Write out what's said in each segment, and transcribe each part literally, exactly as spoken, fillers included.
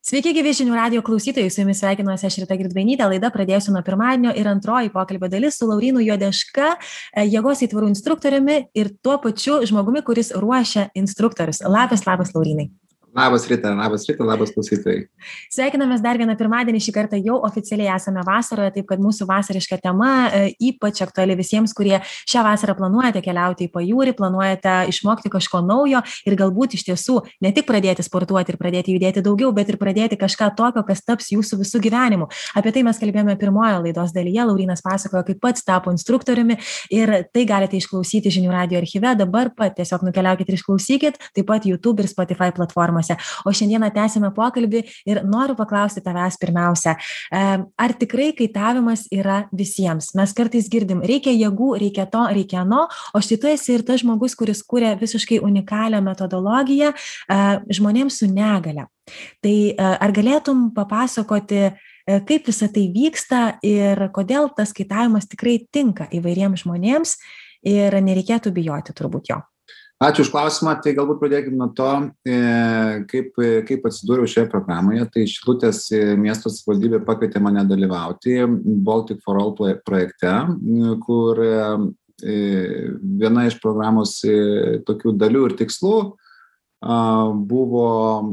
Sveiki, gyvi žinių radio klausytojai, su jumis sveikinuosi aš Rita Girdvainytė, laida pradėsiu nuo pirmadienio ir antroji pokalbio dalis su Laurynu Juodeška, jėgos įtvarų instruktoriumi ir tuo pačiu žmogumi, kuris ruošia instruktorius. Labas, labas, Laurynai. Labas Rita, labas Rita, labas klausytojai. Sveikinamės dar vieną pirmadienį, šį kartą jau oficialiai esame vasaroje, taip kad mūsų vasariška tema e, ypač aktuali visiems, kurie šią vasarą planuojate keliauti į pajūrį, planuojate išmokti kažko naujo ir galbūt iš tiesų ne tik pradėti sportuoti ir pradėti judėti daugiau, bet ir pradėti kažką tokio, kas taps jūsų visų gyvenimu. Apie tai mes kalbėjome pirmojo laidos dalyje, Laurynas pasakojo, kaip pats tapo instruktoriumi ir tai galite išklausyti žinių radio archyve, dabar pat tiesiog nukeliaukite ir išklausykit, taip pat YouTube ir Spotify platformose. O šiandieną tęsime pokalbį ir noriu paklausti tavęs pirmiausia, ar tikrai kaitavimas yra visiems? Mes kartais girdim, reikia jėgų, reikia to, reikia ano, o štai tu esi ir tas žmogus, kuris kūrė visiškai unikalią metodologiją žmonėms su negale. Tai ar galėtum papasakoti, kaip visą tai vyksta ir kodėl tas kaitavimas tikrai tinka įvairiems žmonėms ir nereikėtų bijoti turbūt jo? Ačiū už klausimą, tai galbūt pradėkime nuo to, kaip, kaip atsidūriau šioje programoje. Tai Šilutės miesto savivaldybė pakvietė mane dalyvauti Baltic for All projekte, kur viena iš programos tokių dalių ir tikslų buvo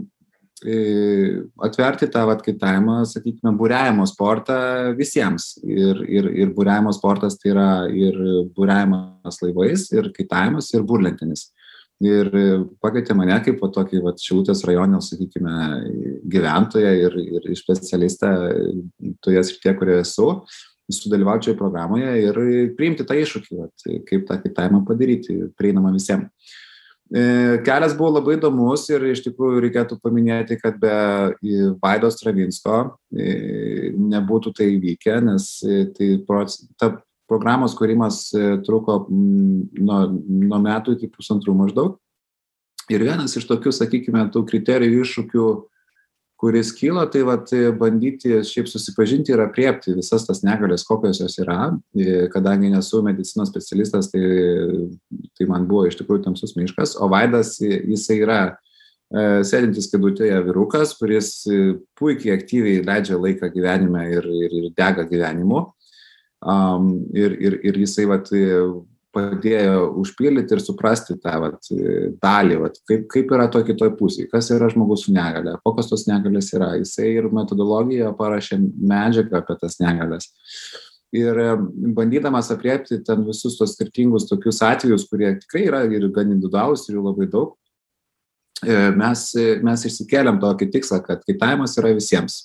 atverti tą vat kaitavimą, sakykime, buriavimo sportą visiems. Ir, ir, ir buriavimo sportas tai yra ir buriavimas laivais, ir kaitavimas, ir burlentinis. Ir pakvietė mane kaip va, tokį va, Šilutės rajonio, sakykime, gyventoją ir, ir specialistą toje srityje, kurioje esu, sudalyvauti šioje programoje ir priimti tą iššūkį, va, kaip tą kaitavimą padaryti, prieinamą visiems. Kelias buvo labai įdomus ir iš tikrųjų reikėtų paminėti, kad be Vaidos Stravinsko nebūtų tai įvykę, nes tai ta programos kūrimas truko nuo, nuo metų iki pusantrų maždaug. Ir vienas iš tokių, sakykime, tų kriterijų iššūkių, kuris kilo, tai vat, bandyti šiaip susipažinti ir apriepti visas tas negalės, kokios jos yra. Kadangi nesu medicinos specialistas, tai, tai man buvo iš tikrųjų tamsus miškas. O Vaidas, jisai yra e, sėdintis kėdutėje vyrukas, kuris puikiai aktyviai leidžia laiką gyvenime ir, ir, ir dega gyvenimu. Um, ir, ir, ir jisai vat, padėjo užpildyti ir suprasti tą vat, dalį, vat, kaip, kaip yra to kitoj pusėje, kas yra žmogus su negale, kokios tos negalės yra. Jisai ir metodologiją parašė medžiagą apie tas negalės. Ir bandydamas apriepti ten visus tos skirtingus tokius atvejus, kurie tikrai yra ir gan individualūs ir jų labai daug, mes, mes išsikėlėm tokį tikslą, kad kaitavimas yra visiems.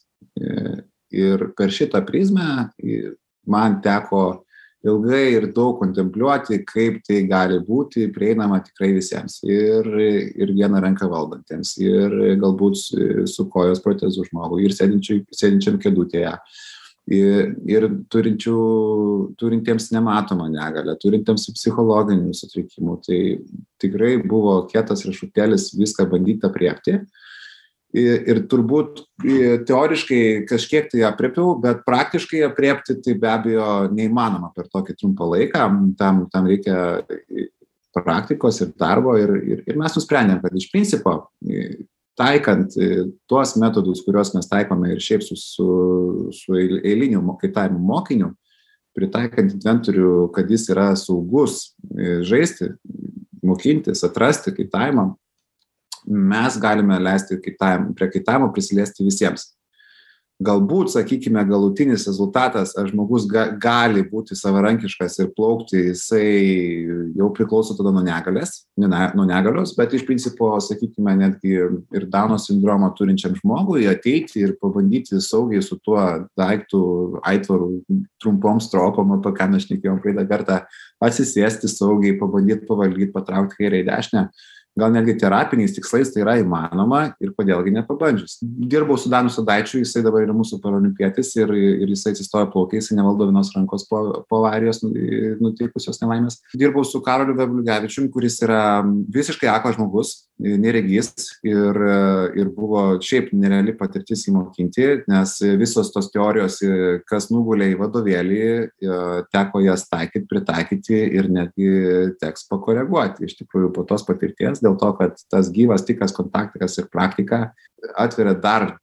Ir per šitą prizmę man teko ilgai ir daug kontempliuoti, kaip tai gali būti prieinama tikrai visiems. Ir, ir vieną ranką valdantiems, ir galbūt su kojos protezu žmogui, ir sėdinčiam kėdutėje, ir, ir turinčių, turintiems nematomą negalę, turintiems psichologinių sutrikimų. Tai tikrai buvo kietas riešutėlis viską bandyti apriepti. Ir, ir turbūt teoriškai kažkiek tai apriepiau, bet praktiškai apriepti tai be abejo neįmanoma per tokį trumpą laiką. Tam, tam reikia praktikos ir darbo. Ir, ir, ir mes nusprendėm, kad iš principo taikant tuos metodus, kuriuos mes taikome ir šiaip su, su, su eiliniu kaitavimu mokiniu, pritaikant inventorių, kad jis yra saugus žaisti, mokintis, atrasti kaitavimą, mes galime leisti kaitavim, prie kaitavimo prisiliesti visiems. Galbūt, sakykime, galutinis rezultatas, ar žmogus ga, gali būti savarankiškas ir plaukti, jisai jau priklauso tada nuo negalės, nuo negalios, bet iš principo, sakykime, netgi ir Dauno sindromą turinčiam žmogui ateiti ir pabandyti saugiai su tuo daiktų aitvaru trumpom stropom, apie ką mes šnekėjom praeitą kartą, atsisėsti saugiai, pabandyti pavalgyti, patraukti kairę į dešinę. Gal netgi terapiniais tikslais tai yra įmanoma ir kodėlgi nepabandžius. Dirbau su Danu Sadaičiu, jisai dabar yra mūsų paralimpietis ir, ir jisai atsistojo plaukiai, jisai nevaldo vienos rankos po, po avarijos nutikusios nelaimės. Dirbau su Karoliu Veblugevičium, kuris yra visiškai aklas žmogus, neregys ir, ir buvo šiaip nereali patirtis įmokinti, nes visos tos teorijos, kas nugulė į vadovėlį, teko jas taikyti, pritaikyti ir netgi teks pakoreguoti. Iš tikrųjų, po tos patirties, dėl to, kad tas gyvas tikras kontaktikas ir praktika atveria dar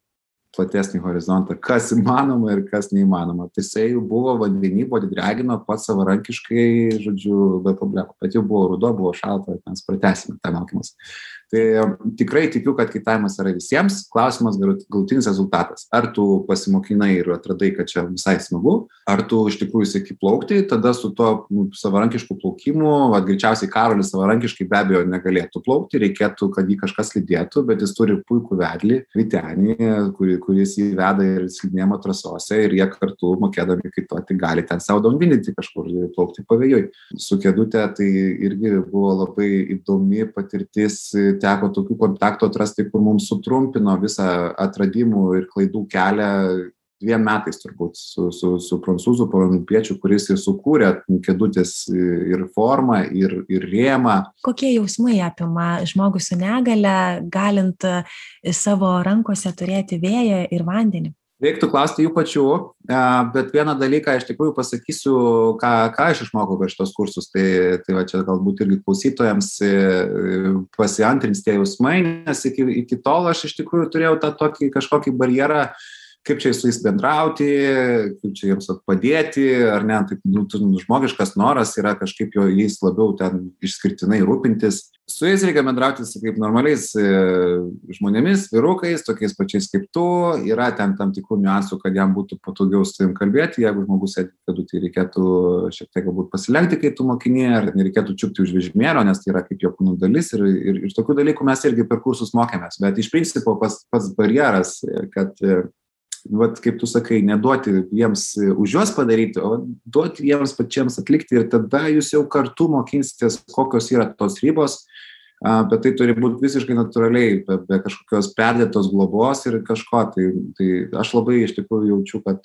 platesnį horizontą, kas įmanoma ir kas neįmanoma. Tai jisai jau buvo vandenį, buvo dregino pats savarankiškai, žodžiu, be problemų. Bet jau buvo ruduo, buvo šalta, mes pratęsime tą mokymus. Tai tikrai tikiu, kad kaitavimas yra visiems. Klausimas galutinis rezultatas. Ar tu pasimokinai ir atradai, kad čia visai smagu, ar tu iš tikrųjų sieki plaukti, tada su to savarankišku plaukimu, va, greičiausiai Karolis savarankiškai be abejo negalėtų plaukti, reikėtų, kad jį kažkas lydėtų, bet jis turi puikų vedlį, Vytenį, kuri, kuris jį veda ir slidinėjimo trasose ir jie kartu mokėdami kaituoti gali ten savo downwindinti kažkur plaukti pavėjui. Su Kėdute tai irgi buvo labai įdomi patirtis, teko tokių kontaktų atrasti, kur mums sutrumpino visą atradimų ir klaidų kelią dviem metais turbūt su, su, su prancūzų paralimpiečiu, kuris ir sukūrė Kėdutės ir formą, ir, ir rėmą. Kokie jausmai apima žmogus su negale, galint savo rankose turėti vėją ir vandenį? Reiktų klausti jų pačių, bet vieną dalyką iš tikrųjų pasakysiu, ką, ką aš išmokau per šitos kursus, tai, tai va čia galbūt irgi klausytojams pasiantrins tie jausmai, nes iki, iki tol aš iš tikrųjų turėjau tą tokį kažkokį barjerą, kaip čia su jais bendrauti, kaip čia jiems padėti, ar ne, taip, nu, žmogiškas noras yra kažkaip jo jais labiau ten išskirtinai rūpintis. Su jais reikia bendrauti kaip normaliais e, žmonėmis, vyrukais, tokiais pačiais kaip tu, yra ten tam tikrų niuansų, kad jam būtų patogiau su tavim kalbėti, jeigu žmogus sėdi Kėdutėje, reikėtų šiek tiek galbūt pasilenkti, kai tu mokiniai, ar nereikėtų čiupti už vežimėlio, nes tai yra kaip jo kūno dalis ir, ir, ir tokių dalykų mes irgi per kursus mokėmės, bet iš principo pas, pats barjeras, kad vat, kaip tu sakai, neduoti jiems už juos padaryti, o duoti jiems pačiems atlikti ir tada jūs jau kartu mokinsitės, kokios yra tos ribos, bet tai turi būti visiškai natūraliai, be, be kažkokios perdėtos globos ir kažko. Tai, tai aš labai iš tikrųjų jaučiu, kad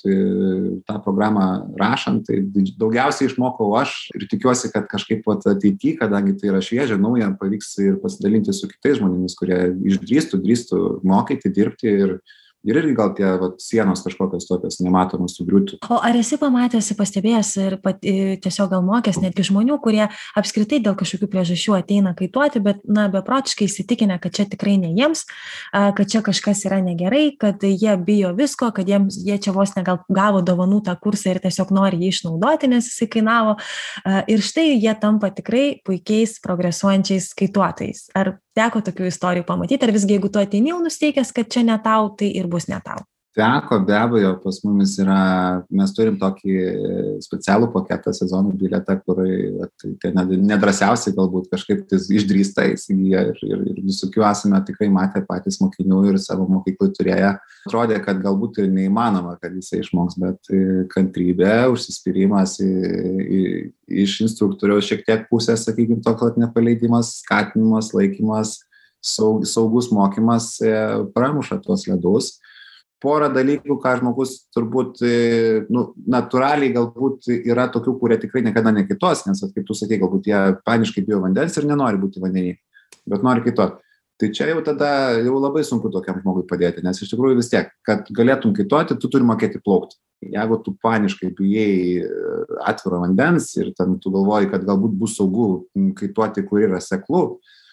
tą programą rašant, tai daugiausiai išmokau aš ir tikiuosi, kad kažkaip ateityje, kadangi tai yra šviežia, nauja, pavyks ir pasidalinti su kitais žmonėmis, kurie išdrįstų, drįstų mokyti, dirbti ir Ir irgi gal tie vat, sienos kažkokios tokios nematomas sugriūtų. O ar esi pamatęs, pastebėjęs ir pat, tiesiog gal mokęs netgi žmonių, kurie apskritai dėl kažkokių priežasčių ateina kaituoti, bet na, beprotiškai įsitikinę, kad čia tikrai ne jiems, kad čia kažkas yra negerai, kad jie bijo visko, kad jiems, jie čia vos negal gavo dovanų tą kursą ir tiesiog nori jį išnaudoti, nes jisai kainavo. Ir štai jie tampa tikrai puikiais progresuojančiais kaituotojais. Ar teko tokių istorijų pamatyti, ar visgi jeigu tu ateini jau nusteikęs, kad čia ne tau, tai ir bus ne tau? Teko, be abejo, pas mumis yra, mes turim tokį specialų paketą, sezonų bilietą, kur tai nedrasiausiai galbūt kažkaip tai išdrįsta įsigyja ir, ir, ir visokių esame tikrai matę patys mokinių ir savo mokyklai turėję. Atrodė, kad galbūt ir neįmanoma, kad jisai išmoks, bet kantrybė, užsispyrimas į, į, iš instruktoriaus šiek tiek pusės, sakykime, to, kad nepaleidimas, skatinimas, laikymas, saug, saugus mokymas pramuša tuos ledus. Porą dalykų, ką žmogus turbūt, nu, natūraliai galbūt yra tokių, kurie tikrai niekada nekitos, nes, kaip tu sakai, galbūt jie paniškai bijo vandens ir nenori būti vandenį, bet nori kitot. Tai čia jau tada jau labai sunku tokiam žmogui padėti, nes iš tikrųjų vis tiek, kad galėtum kitoti, tu turi mokėti plaukti. Jeigu tu paniškai bijai atviro vandens ir ten tu galvoji, kad galbūt bus saugu kaituoti, kur yra seklu,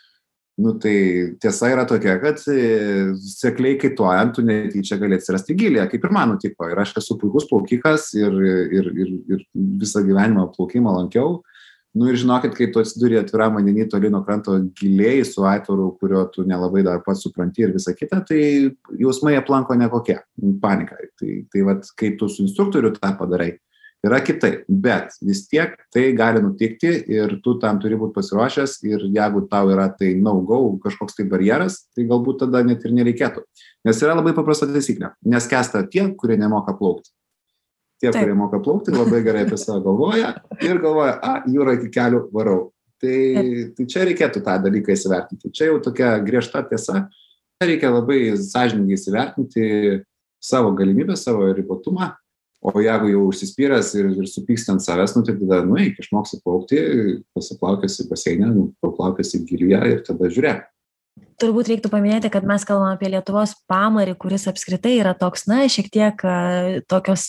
nu tai tiesa yra tokia, kad sekliai kaituojant, tu netyčia gali atsirasti gilėje, kaip ir man nutiko. Ir aš esu puikus plaukikas ir, ir, ir, ir visą gyvenimą plaukimą lankiau. Nu ir žinokit, kai tu atsiduri atviram vandenį toli nuo kranto giliai su aitvaru, kurio tu nelabai dar pats supranti ir visa kita, tai jausmai aplanko nekokie, panika. Tai, tai vat, kai tu su instruktoriu tą padarai, yra kitaip, bet vis tiek tai gali nutikti ir tu tam turi būti pasiruošęs ir jeigu tau yra tai no-go, kažkoks tai barjeras, tai galbūt tada net ir nereikėtų. Nes yra labai paprasta taisyklė, neskęsta tie, kurie nemoka plaukti. Tie, Taip. kurie moka plaukti, labai gerai apie save galvoja ir galvoja, a, jūra iki kelių varau. Tai, tai čia reikėtų tą dalyką įsivertinti. Čia jau tokia griežta tiesa, reikia labai sąžiningai įsivertinti savo galimybę, savo ribotumą. O jeigu jau užsispyręs ir, ir supyksti ant savęs, nu tai tada, nu, eik, išmoksi plaukti, pasiplaukiasi baseinę, nu, paplaukiasi gilyje ir tada žiūrėk. Turbūt reiktų paminėti, kad mes kalbame apie Lietuvos pamarį, kuris apskritai yra toks, na, šiek tiek tokios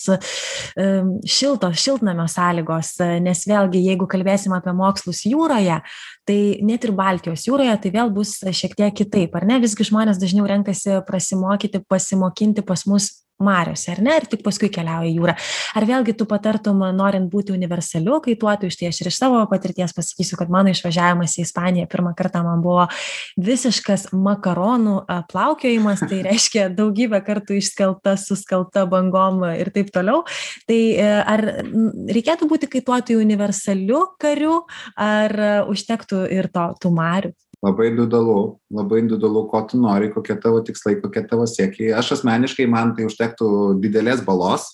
šiltos, šiltnamio sąlygos, nes vėlgi, jeigu kalbėsim apie mokslus jūroje, tai net ir Baltijos jūroje, tai vėl bus šiek tiek kitaip, ar ne? Visgi žmonės dažniau renkasi prasimokyti, pasimokinti pas mus mariose, ar ne, ir tik paskui keliauja į jūrą. Ar vėlgi tu patartum, norint būti universaliu kaituotoju, štai aš ir iš savo patirties pasakysiu, kad mano išvažiavimas į Ispaniją pirmą kartą man buvo visiškas makaronų plaukiojimas, tai reiškia daugybę kartų išskelta, suskelta bangom ir taip toliau. Tai ar reikėtų būti kaituotoju universaliu kariu, ar užtektų ir to, tų marių? Labai individualu, labai individualu, ko tu nori, kokie tavo tikslai, kokie tavo siekiai. Aš asmeniškai, man tai užtektų didelės balos,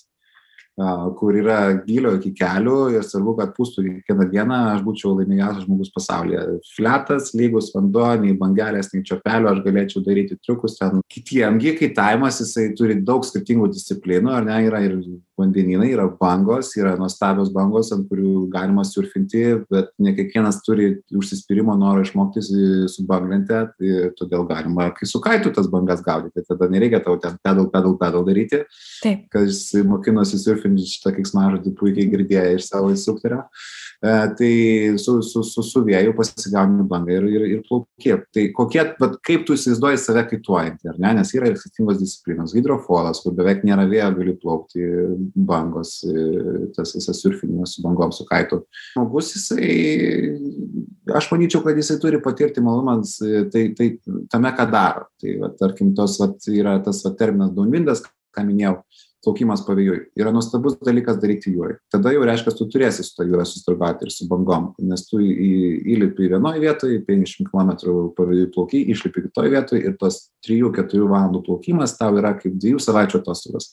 kur yra gylio iki kelių ir svarbu, kad pūstų kiekvieną dieną, aš būčiau laimingiausias žmogus pasaulyje. Fletas, lygus vanduo, nei bangelės, nei čiopelio, aš galėčiau daryti triukus ten. Kitiemgi kaitavimas, jisai turi daug skirtingų disciplinų, ar ne, yra ir vandenynai, yra bangos, yra nuostabios bangos, ant kurių galima surfinti, bet ne kiekvienas turi užsispyrimo norą išmokti su banglente, tai todėl galima, kai su kaitu tas bangas gaudyti, tada nereikia tau ten pedal, pedal, pedal daryti. Taip. Kas mokinosi surfinti šitą keiksmažodį puikiai girdėję iš savo instruktorio. E, tai su, su, su, su vėju pasigauni bangą ir, ir, ir plauki. Tai kokie, bet kaip tu įsivaizduoji save kaituojantį, ar ne? Nes yra ir skirtingos disciplinos. Hidrofolas, kur beveik nėra vėjo, gali plaukti, bangos, tas visas surfinimas su bangom, su kaitu. Žmogus, jisai, aš manyčiau, kad jisai turi patirti malumans tai, tai tame, ką daro. Tai, va, tarkim, tos, va, yra tas va, terminas downwindas, ką minėjau, plaukimas pavėjui. Yra nuostabus dalykas daryti jūrai. Tada jau reiškia, tu turėsi su to jūra susidraugauti ir su bangom, nes tu į, įlipi vienoje vietoje, penkiasdešimt kilometrų pavėjui plauki, išlipi kitoje vietoje ir tos trijų keturių valandų plaukimas tau yra kaip dviejų savaičių atostogos.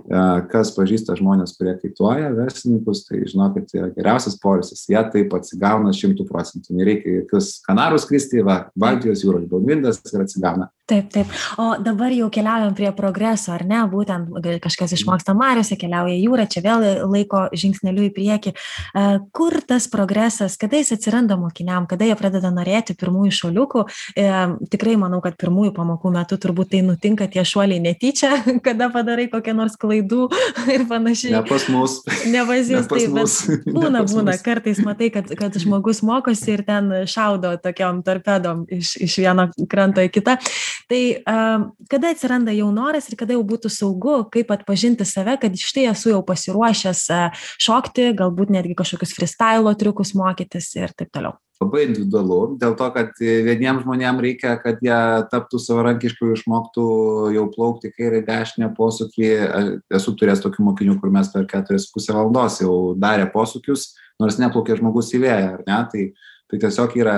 Kas pažįsta žmonės, kurie kaituoja, verslininkus, tai žinokit, tai yra geriausias poilsis. Jie taip atsigauna šimtų procentų. Nereikia jokius Kanarų skristi, va, Baltijos jūros downwindas ir atsigauna. Taip, taip. O dabar jau keliaujam prie progreso, ar ne? Būtent kažkas išmoksta mariose, keliauja į jūrą, čia vėl laiko žingsneliu į priekį. Kur tas progresas, kada jis atsiranda mokiniam, kada jie pradeda norėti pirmųjų šuoliukų? Tikrai manau, kad pirmųjų pamokų metu turbūt tai nutinka tie šuoliai netyčia, kada padarai kokią nors klaidų ir panašiai. Ne pas mus. Ne pas jūs, ne pas taip, mus. bet būna, būna. Kartais matai, kad, kad žmogus mokosi ir ten šaudo tokiom torpedom iš, iš vieno kranto į kitą. Tai uh, kada atsiranda jau noras ir kada jau būtų saugu, kaip atpažinti save, kad štai esu jau pasiruošęs uh, šokti, galbūt netgi kažkokius freestyle triukus mokytis ir taip toliau. Labai individualu, dėl to, kad vieniems žmonėms reikia, kad jie taptų savarankiškai, išmoktų jau plaukti kairę dešinę posūkį. Esu turėjęs tokių mokinių, kur mes per keturias pusę valandos jau darė posūkius, nors neplaukė žmogus į vėją, ar ne? Tai, tai tiesiog yra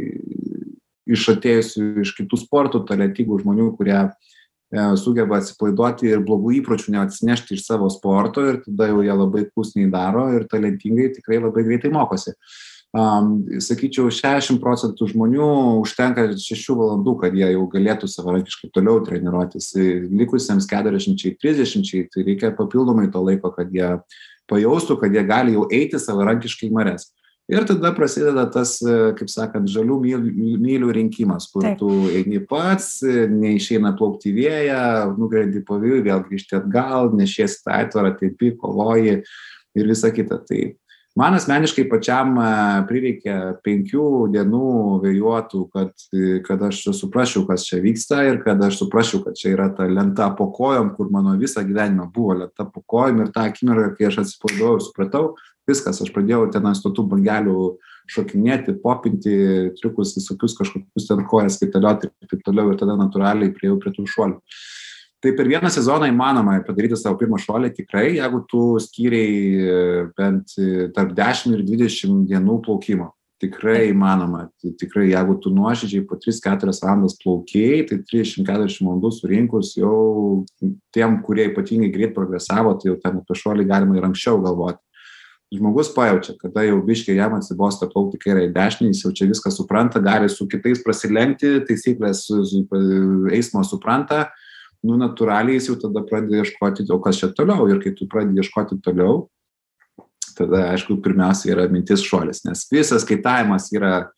iš atėjusių iš kitų sportų talentingų žmonių, kurie e, sugeba atsipalaiduoti ir blogų įpročių neatsinešti iš savo sporto ir tada jau jie labai klusniai daro ir talentingai tikrai labai greitai mokosi. Um, sakyčiau, šešiasdešimt procentų žmonių užtenka šešių valandų, kad jie jau galėtų savarankiškai toliau treniruotis. Likusiems keturiasdešimt trisdešimt tai reikia papildomai to laiko, kad jie pajaustų, kad jie gali jau eiti savarankiškai į marias. Ir tada prasideda tas, kaip sakant, žalių mylių, mylių rinkimas, kur Taip. Tu eini pats, neišeina plaukti į vėją, nugrendi pavėjui, vėl grįžti atgal, nešiesi tą aitvarą, teipi, kovoji ir visa kita. Tai man asmeniškai pačiam prireikė penkių dienų vėjuotų, kad, kad aš suprasčiau, kas čia vyksta ir kad aš suprasčiau, kad čia yra ta lenta po kojom, kur mano visą gyvenimą buvo lenta po kojom ir tą akimirką, kai aš atsipalaidavau ir supratau, viskas, aš pradėjau ten ant tų bangelių šokinėti, popinti, triukus, visokius kažkokius ten kojas kaitalioti ir taip toliau ir tada natūraliai priejau prie tų šuolių. Tai per vieną sezoną įmanoma padaryti savo pirmą šuolį tikrai, jeigu tu skyriai bent tarp dešimt ir dvidešimt dienų plaukimo. Tikrai įmanoma. Tikrai, jeigu tu nuoširdžiai po tris keturias valandas plaukiai, tai trisdešimt keturiasdešimt valandų surinkus jau tiem, kurie ypatingai greit progresavo, tai jau ten apie šuolį galima ir anksčiau galvoti. Žmogus pajaučia, kada jau biškiai jam atsibosta plaukti kairę į dešinę, jis jau čia viską supranta, gali su kitais prasilenkti, taisyklės eismo supranta, nu natūraliai jis jau tada pradeda ieškoti, o kas čia toliau, ir kai tu pradedi ieškoti toliau, tada, aišku, pirmiausia yra mintis šuolis, nes visas kaitavimas yra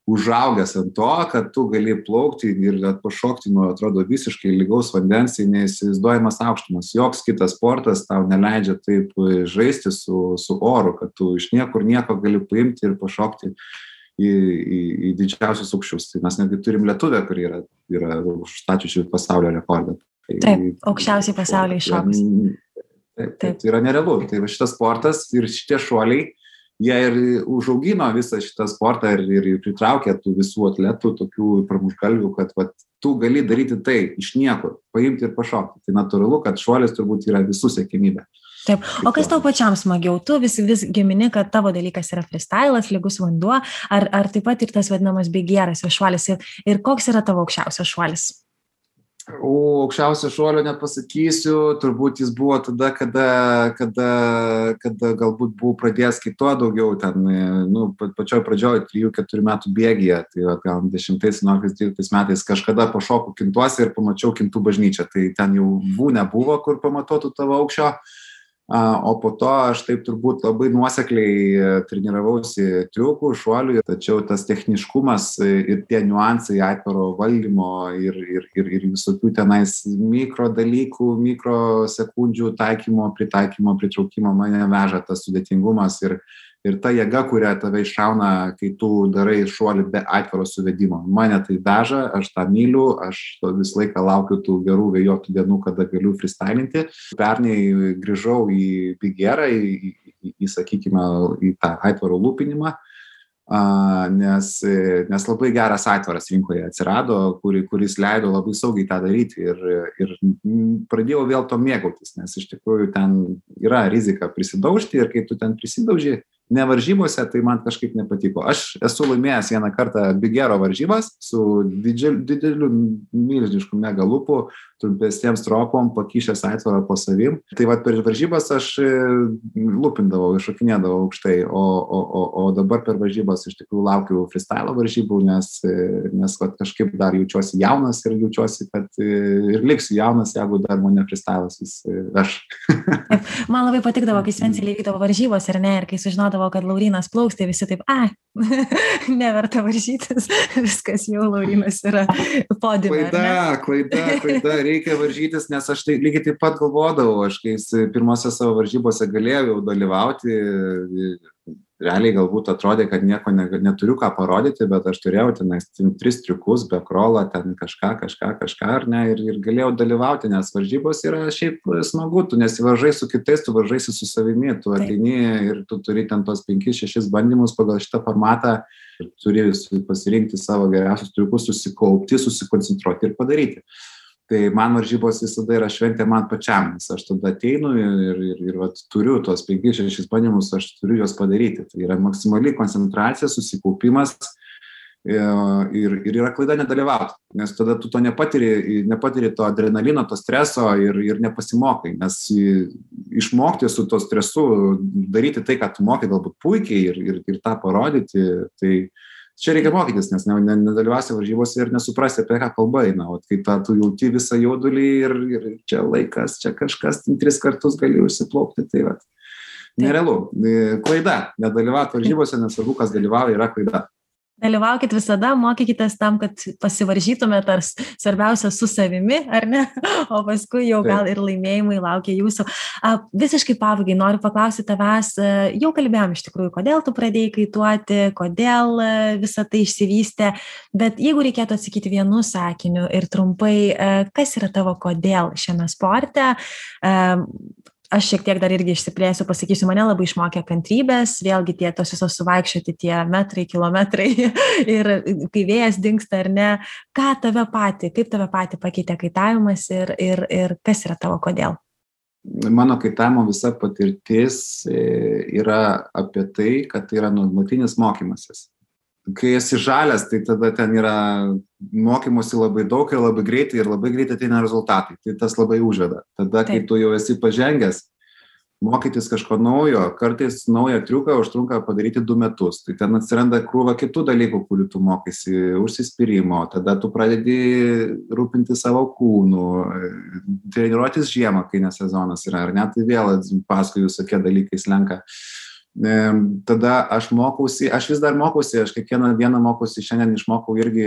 užaugęs ant to, kad tu gali plaukti ir pašokti nuo, atrodo, visiškai lygaus vandens į neįsivaizduojamas aukštumas. Joks kitas sportas tau neleidžia taip žaisti su, su oru, kad tu iš niekur nieko gali paimti ir pašokti į, į, į didžiausius aukščius. Tai mes netgi turim lietuvę, kuri yra, yra užstačiusi pasaulio rekordą. Tai, taip, aukščiausiai pasaulyje iššokus. Taip, taip, tai yra nerealu. Tai va šitas sportas ir šitie šuoliai, jie ir užaugino visą šitą sportą ir, ir pritraukė tų visų atletų, tokių pramuštgalvių, kad va, tu gali daryti tai iš niekur, paimti ir pašokti. Tai natūralu, kad šuolis turbūt yra visų siekiamybė. Taip, o kas tau pačiam smagiau? Tu vis, vis gimini, kad tavo dalykas yra freestylas, lygus vanduo, ar, ar taip pat ir tas vadinamas bigieras šuolis ir, ir koks yra tavo aukščiausias šuolis? O aukščiausio šuolio nepasakysiu, turbūt jis buvo tada, kada, kada, kada galbūt buvau pradėjęs kito daugiau ten, nu, pačioj pradžioj trijų keturių metų bėgyje, tai va, gal dešimtais, vienuoliktais, dvyliktais metais kažkada pašokau kintuose ir pamačiau kintų bažnyčią, tai ten jau bū nebuvo, kur pamatuotų tavo aukščio. O po to aš taip turbūt labai nuosekliai treniravausi triukų, šuolių, tačiau tas techniškumas ir tie niuansai aitvaro valdymo ir, ir, ir, ir visokių tenais mikro dalykų, mikro sekundžių taikymo, pritaikymo, pritraukimo mane veža tas sudėtingumas ir, ir ta jėga, kurią tave iššauna, kai tu darai šuolį be aitvaro suvedimo. Mane tai veža, aš tą myliu, aš visą laiką laukiu tų gerų vėjotų dienų, kada galiu freestylinti. Pernai grįžau į bigierą, į, į, į, sakykime, į tą aitvaro lūpinimą, nes, nes labai geras aitvaras rinkoje atsirado, kuri, kuris leido labai saugiai tą daryti ir, ir pradėjau vėl to mėgautis, nes iš tikrųjų ten yra rizika prisidaužti ir kai tu ten prisidauži, ne varžybose, tai man kažkaip nepatiko. Aš esu laimėjęs vieną kartą bigero varžybas su didžiuliu, dideliu milžinišku mega lupu, trumpesniems tropom, pakišęs aitvarą po savim. Tai va per varžybas aš lupindavau, iššokinėdavau aukštai, o, o, o, o dabar per varžybas iš tikrųjų laukiu freestyle varžybų, nes, nes va, kažkaip dar jaučiuosi jaunas ir jaučiuosi, kad ir liksiu jaunas, jeigu dar mane freestylas vis veš. Man labai patikdavo, kai Svencelė vykdavo varžybos ir ne, ir kai sužinodavo, kad Laurynas plauks, tai visi taip, ai, neverta varžytis, viskas jau Laurynas yra podiume. Klaida, klaida, klaida, reikia varžytis, nes aš tai lygiai taip pat galvodavau, aš kai pirmose savo varžybose galėjau dalyvauti, realiai galbūt atrodė, kad nieko ne, neturiu ką parodyti, bet aš turėjau tenais tris triukus, be krolą, ten kažką, kažką, kažką, ar ne, ir, ir galėjau dalyvauti, nes varžybos yra šiaip smagu, tu nesivaržai su kitais, tu varžaisi su savimi, tu ateini ir tu turi ten tos penkis, šešis bandymus pagal šitą formatą, ir turi pasirinkti savo geriausius triukus, susikaupti, susikoncentruoti ir padaryti. Tai man varžybos visada yra šventė man pačiam, nes aš tada ateinu ir, ir, ir vat, turiu tuos penkis šešis bandymus, aš turiu juos padaryti. Tai yra maksimali koncentracija, susikaupimas ir, ir yra klaida nedalyvauti, nes tada tu to nepatiri, nepatiri to adrenalino, to streso ir, ir nepasimokai, nes išmokti su to stresu, daryti tai, ką tu mokai galbūt puikiai ir, ir, ir tą parodyti, tai čia reikia mokytis, nes nedalyvausi varžybose ir nesuprasti, apie ką kalba eina. O kai ta, tu jauti visą jaudulį ir, ir čia laikas, čia kažkas tris kartus gali užsiplaukti, tai vat. Nerealu. Klaida. Nedalyvauti varžybose, nesvarbu, kas dalyvauja, yra klaida. Dalyvaukit visada, mokykitės tam, kad pasivaržytumėt ar svarbiausia su savimi, ar ne? O paskui jau gal ir laimėjimai laukia jūsų. Visiškai pabaigai noriu paklausyti tavęs, jau kalbėjom iš tikrųjų, kodėl tu pradėjai kaituoti, kodėl visą tai išsivystė, bet jeigu reikėtų atsakyti vienu sakiniu ir trumpai, kas yra tavo kodėl šiame sporte? Aš šiek tiek dar irgi išsiplėsiu, pasakysiu, mane labai išmokė kantrybės, vėlgi tie tos visos suvaikščioti tie metrai, kilometrai ir kai vėjas dingsta ar ne, ką tave patį, kaip tave patį pakeitė kaitavimas ir, ir, ir kas yra tavo kodėl? Mano kaitavimo visa patirtis yra apie tai, kad tai yra nuolatinis mokymasis. Kai esi žalias, tai tada ten yra mokymosi labai daug ir labai greitai ir labai greitai ateina rezultatai. Tai tas labai užveda. Tada, kai tu jau esi pažengęs, mokytis kažko naujo, kartais naują triuką užtrunka padaryti du metus. Tai ten atsiranda krūva kitų dalykų, kurių tu mokaisi, užsispyrimo. Tada tu pradedi rūpinti savo kūnų, treniruotis žiemą, kai ne sezonas yra, ar ne, tai vėl paskui visokie dalykai slenka. tada aš mokausi, aš vis dar mokausi, aš kiekvieną dieną mokausi, šiandien išmokau irgi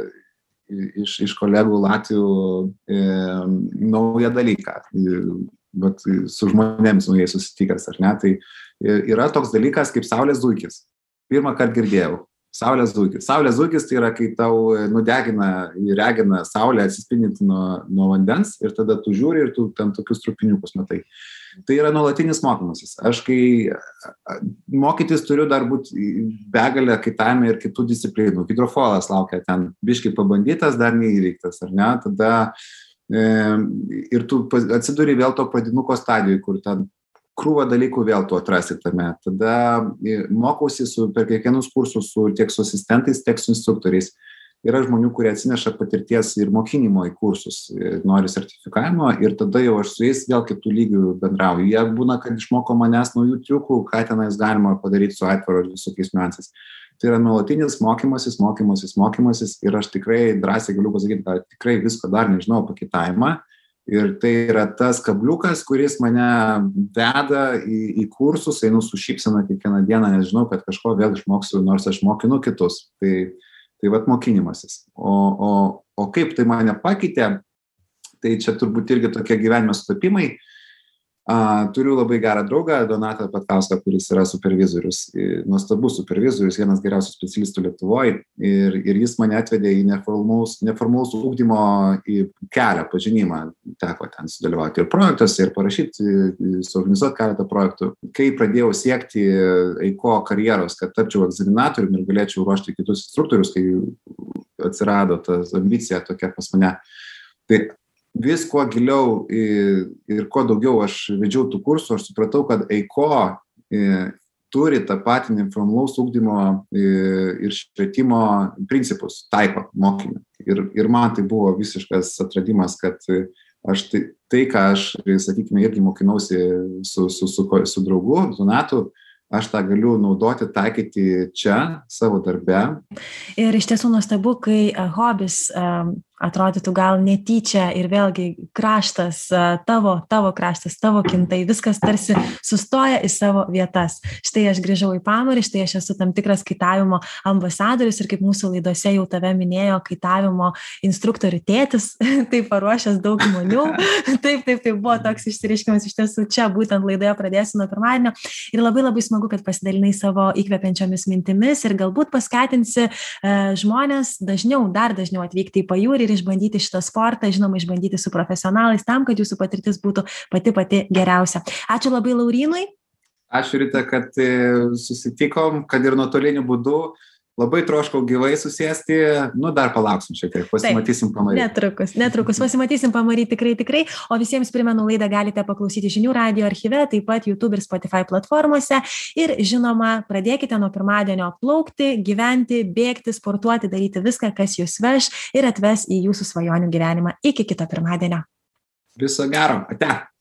iš, iš kolegų Latvių e, naują dalyką, bet su žmonėms naujai susitikęs, ar ne, tai yra toks dalykas kaip saulės zuikis. Pirmą kartą girdėjau. Saulės zuikis. Saulės zuikis tai yra, kai tau nudegina, regina saulę atsispindinti nuo, nuo vandens ir tada tu žiūri ir tu ten tokius trupiniukus matai. Tai yra nuolatinis mokymasis. Aš kai mokytis turiu dar būti begalę kaitavime ir kitų disciplinų. Hidrofolas laukia ten, biškai pabandytas, dar neįveiktas, ar ne? Tada e, ir tu atsiduri vėl to pradinuko stadijoje, kur ten krūvą dalykų vėl tu atrasi tame. Tada mokausi su, per kiekvienus kursus su, tiek su asistentais, tiek su instruktoriais. Yra žmonių, kurie atsineša patirties ir mokinimo į kursus, nori sertifikavimo ir tada jau aš su jais vėl kitų lygių bendrauju. Jie būna, kad išmoko manęs naujų triukų, ką tenais galima padaryti su atvaro ir visokiais niuansais. Tai yra nuolatinis mokymasis, mokymasis, mokymasis ir aš tikrai drąsiai galiu pasakyti, kad tikrai visko dar nežinau apie kaitavimą. Ir tai yra tas kabliukas, kuris mane veda į, į kursus, einu su šypsena kiekvieną dieną, nes žinau, kad kažko vėl išmoksiu, nors aš mokinu kitus. Tai, tai vat mokinimasis. O, o, o kaip tai mane pakeitė, tai čia turbūt irgi tokie gyvenime sutapimai. A, turiu labai gerą draugą, Donatą Patkauską, kuris yra supervizorius, nuostabus supervizorius, vienas geriausių specialistų Lietuvoje. Ir, ir jis mane atvedė į neformalaus, neformalaus ugdymo į kelią, pažinimą. Teko ten sudalyvauti ir projektuose, ir parašyti, suorganizuoti keletą projektų. Kai pradėjau siekti Eiko karjeros, kad tapčiau egzaminatoriumi ir galėčiau ruošti kitus instruktorius, kai atsirado ta ambicija tokia pas mane, tai vis kuo giliau ir kuo daugiau aš vedžiau tų kursų, aš supratau, kad Eiko turi tą patį neformalaus ugdymo ir švietimo principus, taiko mokinių. Ir, ir man tai buvo visiškas atradimas, kad aš tai, tai ką aš, sakykime, irgi mokinausi su, su, su, su draugu, Donatu, aš tą galiu naudoti, taikyti čia, savo darbe. Ir iš tiesų nuostabu, kai hobis um, atrodytų gal netyčia ir vėlgi kraštas, tavo, tavo kraštas, tavo kintai, viskas tarsi sustoja į savo vietas. Štai aš grįžau į Pamarį, štai aš esu tam tikras kaitavimo ambasadorius ir kaip mūsų laidose jau tave minėjo kaitavimo instruktorių tėtis, tai paruošęs daug žmonių. Taip, taip, tai buvo toks išsireiškimas iš tiesų čia, būtent laidoje pradėsiu nuo pirmadienio. Ir labai labai smagu, kad pasidalinai savo įkvepiančiomis mintimis ir galbūt paskatinsi e, žmonės dažniau, dar dažniau atvykti į pajūrį ir išbandyti šitą sportą, žinoma, išbandyti su profesionalais tam, kad jūsų patirtis būtų pati pati geriausia. Ačiū labai Laurynui. Ačiū Rita, kad susitikom, kad ir nuotoliniu būdu. Labai troškau gyvai susėsti, nu dar palauksim šiek tiek, pasimatysim Pamarį. Netrukus, netrukus, pasimatysim Pamarį tikrai, tikrai, o visiems primenu, laidą galite paklausyti Žinių radijo archyve, taip pat YouTube ir Spotify platformose ir žinoma, pradėkite nuo pirmadienio plaukti, gyventi, bėgti, sportuoti, daryti viską, kas jūs veš ir atves į jūsų svajonių gyvenimą. Iki kito pirmadienio. Viso gero, ate.